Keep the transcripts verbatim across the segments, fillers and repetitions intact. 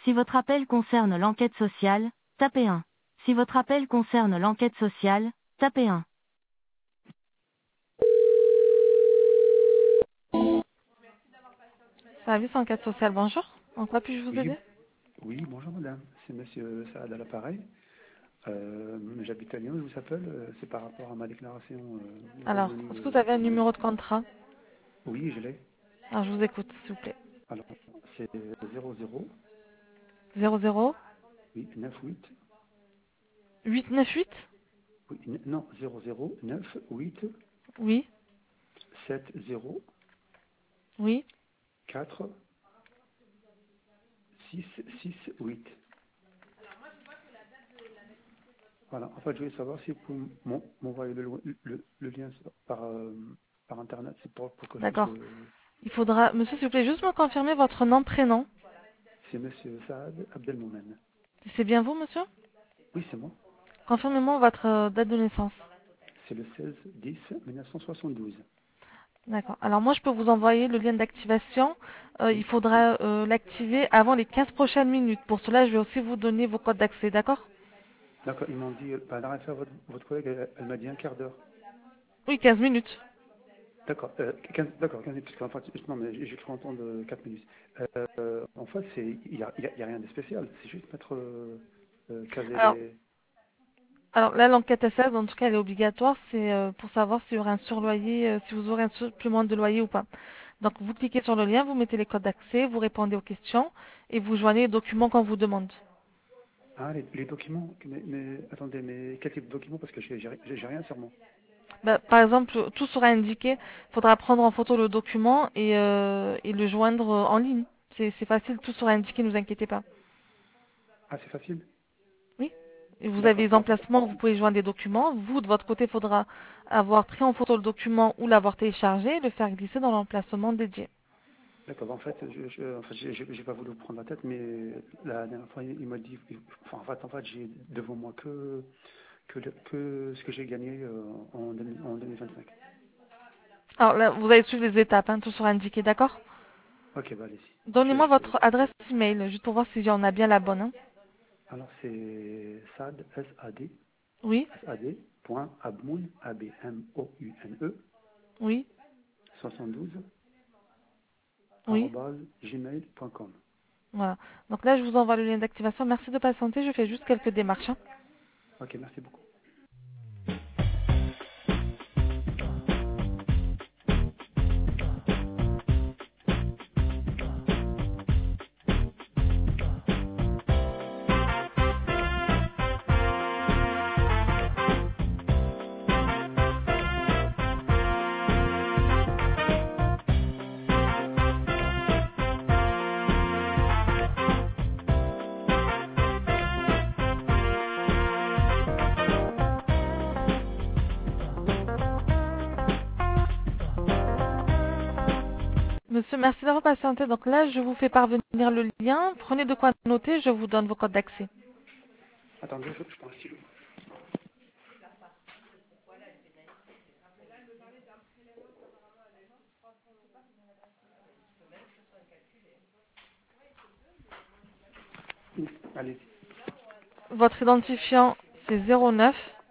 Si votre appel concerne l'enquête sociale, tapez un. Si votre appel concerne l'enquête sociale, tapez un. Service enquête sociale, bonjour. En quoi puis-je vous Oui, aider? oui, bonjour madame, c'est monsieur Saad à l'appareil. Euh, J'habite à Lyon, je vous appelle, euh, c'est par rapport à ma déclaration euh, Alors, revenu. est-ce que vous Euh, avez un oui, numéro de contrat? oui, je l'ai. Alors, je vous écoute, s'il vous plaît. Alors, c'est zéro zéro, zéro zéro oui, neuf huit, huit neuf huit. oui, n- non, zéro zéro neuf huit Oui, sept zéro oui. quatre six six huit. Voilà, en fait, je voulais savoir si vous pouvez m'en- m'envoyer le, le, le lien par, euh, par internet, c'est pour, pour que je puisse D'accord. le... Il faudra, monsieur, s'il vous plaît, juste me confirmer votre nom, prénom. C'est monsieur Saad Abdelmoumen. C'est bien vous, monsieur? Oui, c'est moi. Confirmez-moi votre euh, date de naissance. C'est le seize dix mille neuf cent soixante-douze. D'accord. Alors, moi, je peux vous envoyer le lien d'activation. Euh, il Oui, faudra euh, l'activer avant les quinze prochaines minutes. Pour cela, je vais aussi vous donner vos codes d'accès, d'accord? d'accord, ils m'ont dit, euh, bah, l'arrêt de faire votre, votre collègue, elle, elle m'a dit un quart d'heure. Oui, quinze minutes. D'accord, euh, quinze, d'accord, quinze minutes, parce qu'en fait, non, mais j'ai j'ai cru entendre quatre minutes. Euh, euh, en fait, c'est, il n'y a, il y a- il y a rien de spécial, c'est juste mettre, euh, euh, caser Alors, les... Alors là, l'enquête S S, en tout cas, elle est obligatoire. C'est euh, pour savoir s'il y aura un surloyer, euh, si vous aurez un supplément de loyer ou pas. Donc, vous cliquez sur le lien, vous mettez les codes d'accès, vous répondez aux questions et vous joignez les documents qu'on vous demande. Ah, les, les documents, mais, mais attendez, mais quel type de documents? Parce que j'ai j'ai- j'ai- j'ai rien sur moi. Bah, par exemple, tout sera indiqué. Il faudra prendre en photo le document et, euh, et le joindre euh, en ligne. C'est c'est facile, tout sera indiqué, ne vous inquiétez pas. Ah, c'est facile? Oui. Et vous avez D'accord, les bon, emplacements où vous pouvez joindre des documents. Vous, de votre côté, il faudra avoir pris en photo le document ou l'avoir téléchargé et le faire glisser dans l'emplacement dédié. d'accord, en fait, je, je, enfin, j'ai j'ai- j'ai pas voulu vous prendre la tête, mais la dernière fois, il m'a dit, enfin, en fait, en fait j'ai devant moi que que, le- que ce que j'ai gagné euh, en, deux mille en deux mille vingt-cinq. Alors là, vous allez suivre les étapes, hein, tout sera indiqué, d'accord? Ok, bah allez-y. Je, Donnez-moi je fais. votre adresse email, juste pour voir si on a bien la bonne. Hein. Alors c'est sad, S A D, Oui, S A D, point abmoun, A B M O U N E, oui, soixante-douze, oui. arobase gmail point com. Voilà. Donc là, je vous envoie le lien d'activation. Merci de patienter, je fais juste quelques démarches. Hein. Ok, merci beaucoup. Monsieur, merci d'avoir patienté. Donc là, je vous fais parvenir le lien. Prenez de quoi noter, je vous donne vos codes d'accès. Attendez, je, je prends un stylo. Oui, allez-y. Votre identifiant, c'est zéro neuf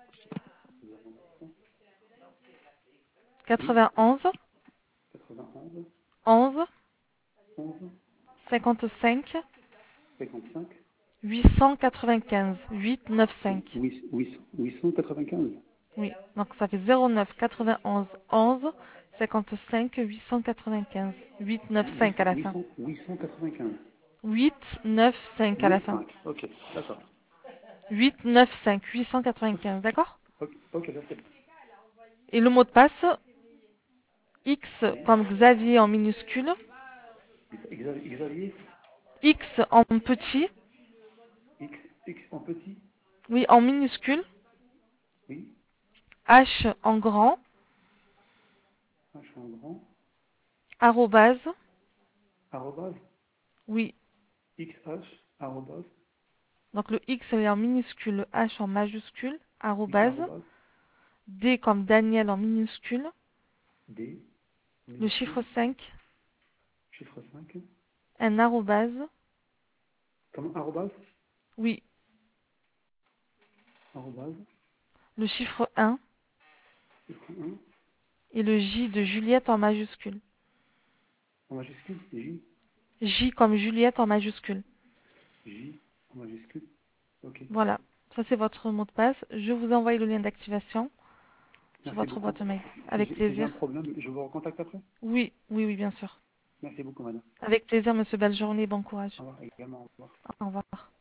Oui, quatre-vingt-onze quatre-vingt-onze, onze onze, cinquante-cinq cinquante-cinq, huit cent quatre-vingt-quinze huit neuf cinq. huit cent quatre-vingt-quinze. Oui, donc ça fait zéro neuf quatre-vingt-onze onze cinquante-cinq huit cent quatre-vingt-quinze huit neuf cinq à la fin. huit cent quatre-vingt-quinze. huit neuf cinq à la fin. huit, cinq. Ok, d'accord. huit neuf cinq huit cent quatre-vingt-quinze, d'accord? Ok, ok, d'accord. Et le mot de passe, X Oui. comme Xavier en minuscule, Xavier, Xavier, X en petit, X, X en petit. oui en minuscule, Oui. H en grand, H en grand. arrobase, Arrobase. oui. X H. Arrobase. Donc le X est en minuscule, le H en majuscule, Oui, arrobase, arrobase. D comme Daniel en minuscule, D. le chiffre Minuscule. cinq, Chiffre cinq. un arrobase, Comment? Arrobase? Oui, Arrobase? le chiffre un Chiffre un, et le J de Juliette en majuscule. en majuscule? J? J comme Juliette en majuscule. J, en majuscule? Ok. Voilà, ça c'est votre mot de passe. Je vous envoie le lien d'activation sur Merci votre beaucoup. boîte mail. Si Avec j'ai si j'ai un plaisir. problème, je vous recontacte après? Oui, oui, oui, bien sûr. Merci beaucoup, madame. Avec plaisir, monsieur. Belle journée, bon courage. Au revoir également. Au revoir. Au revoir.